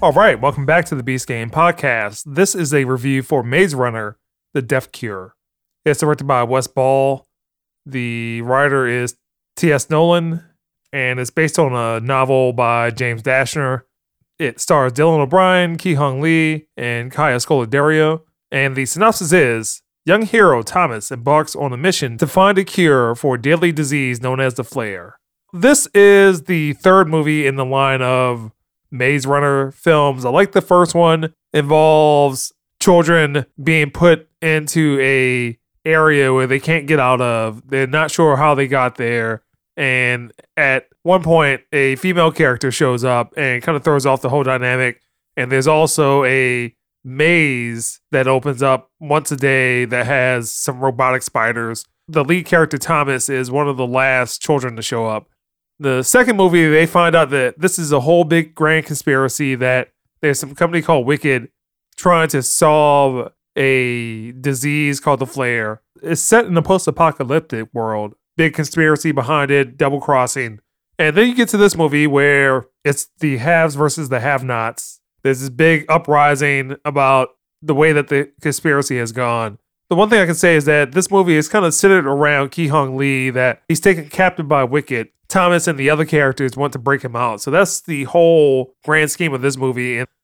All right, welcome back to the Beast Game Podcast. This is a review for Maze Runner: The Death Cure. It's directed by Wes Ball. The writer is T.S. Nolan, and it's based on a novel by James Dashner. It stars Dylan O'Brien, Ki-Hung Lee, and Kaya Scodelario. And the synopsis is, young hero Thomas embarks on a mission to find a cure for a deadly disease known as the flare. This is the third movie in the line of Maze Runner films. I like the first one. Involves children being put into a area where they can't get out of. They're not sure how they got there. And at one point, a female character shows up and kind of throws off the whole dynamic. And there's also a maze that opens up once a day that has some robotic spiders. The lead character, Thomas, is one of the last children to show up. The second movie, they find out that this is a whole big grand conspiracy, that there's some company called Wicked trying to solve a disease called the flare. It's set in a post-apocalyptic world. Big conspiracy behind it, double crossing. And then you get to this movie where it's the haves versus the have-nots. There's this big uprising about the way that the conspiracy has gone. The one thing I can say is that this movie is kind of centered around Ki-Hung Lee, that he's taken captive by Wicked. Thomas and the other characters want to break him out. So that's the whole grand scheme of this movie. And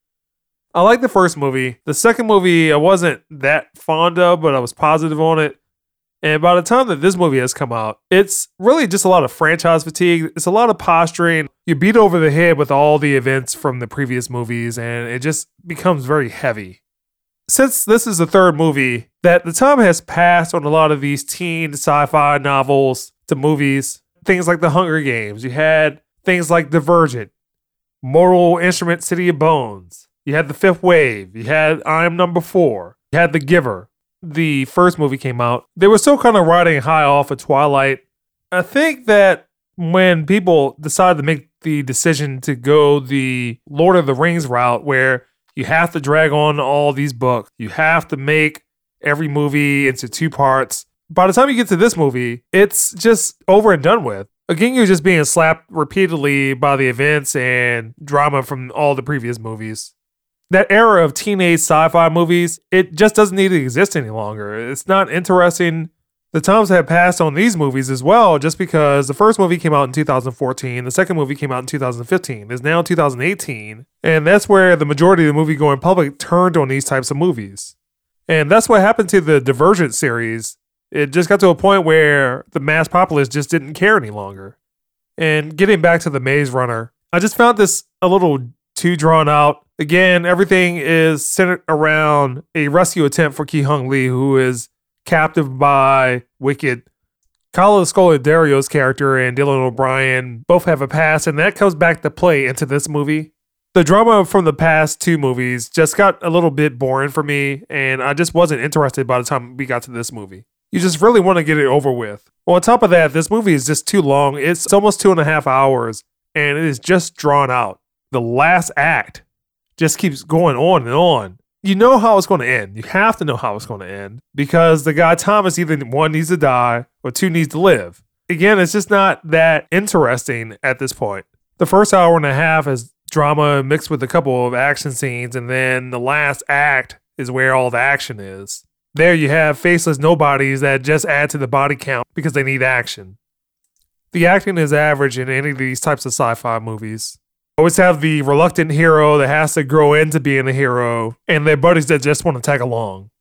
I like the first movie. The second movie I wasn't that fond of, but I was positive on it. And by the time that this movie has come out, it's really just a lot of franchise fatigue. It's a lot of posturing. You beat over the head with all the events from the previous movies, and it just becomes very heavy. Since this is the third movie, that the time has passed on a lot of these teen sci-fi novels to movies. Things like The Hunger Games. You had things like Divergent, Mortal Instrument City of Bones. You had The Fifth Wave. You had I Am Number 4. You had The Giver. The first movie came out. They were still kind of riding high off of Twilight. I think that when people decided to make the decision to go the Lord of the Rings route, where you have to drag on all these books, you have to make every movie into 2 parts, by the time you get to this movie, it's just over and done with. Again, you're just being slapped repeatedly by the events and drama from all the previous movies. That era of teenage sci-fi movies, it just doesn't need to exist any longer. It's not interesting. The times have passed on these movies as well, just because the first movie came out in 2014, the second movie came out in 2015. It's now 2018, and that's where the majority of the movie-going public turned on these types of movies. And that's what happened to the Divergent series. It just got to a point where the mass populace just didn't care any longer. And getting back to the Maze Runner, I just found this a little too drawn out. Again, everything is centered around a rescue attempt for Ki-Hung Lee, who is captive by Wicked. Kaya Scodelario's character and Dylan O'Brien both have a past, and that comes back to play into this movie. The drama from the past 2 movies just got a little bit boring for me, and I just wasn't interested by the time we got to this movie. You just really want to get it over with. Well, on top of that, this movie is just too long. It's almost 2.5 hours, and it is just drawn out. The last act just keeps going on and on. You know how it's going to end. You have to know how it's going to end, because the guy Thomas either 1 needs to die or 2 needs to live. Again, it's just not that interesting at this point. The first hour and a half is drama mixed with a couple of action scenes, and then the last act is where all the action is. There you have faceless nobodies that just add to the body count because they need action. The acting is average in any of these types of sci-fi movies. Always have the reluctant hero that has to grow into being a hero, and their buddies that just want to tag along.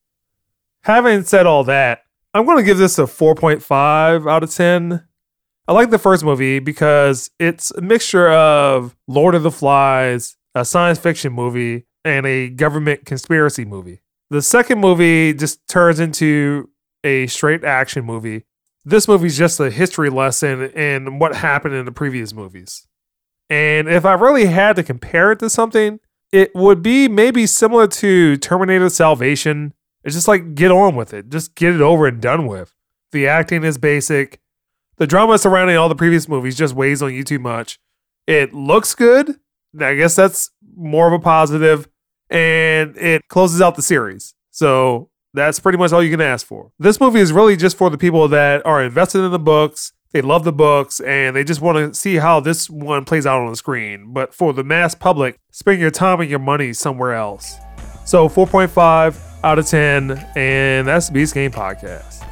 Having said all that, I'm going to give this a 4.5 out of 10. I like the first movie because it's a mixture of Lord of the Flies, a science fiction movie, and a government conspiracy movie. The second movie just turns into a straight action movie. This movie's just a history lesson in what happened in the previous movies. And if I really had to compare it to something, it would be maybe similar to Terminator Salvation. It's just like, get on with it. Just get it over and done with. The acting is basic. The drama surrounding all the previous movies just weighs on you too much. It looks good. I guess that's more of a positive. And it closes out the series. So that's pretty much all you can ask for. This movie is really just for the people that are invested in the books, They love the books, and they just want to see how this one plays out on the screen. But for the mass public, spend your time and your money somewhere else. So 4.5 out of 10, and that's the Beast Game Podcast.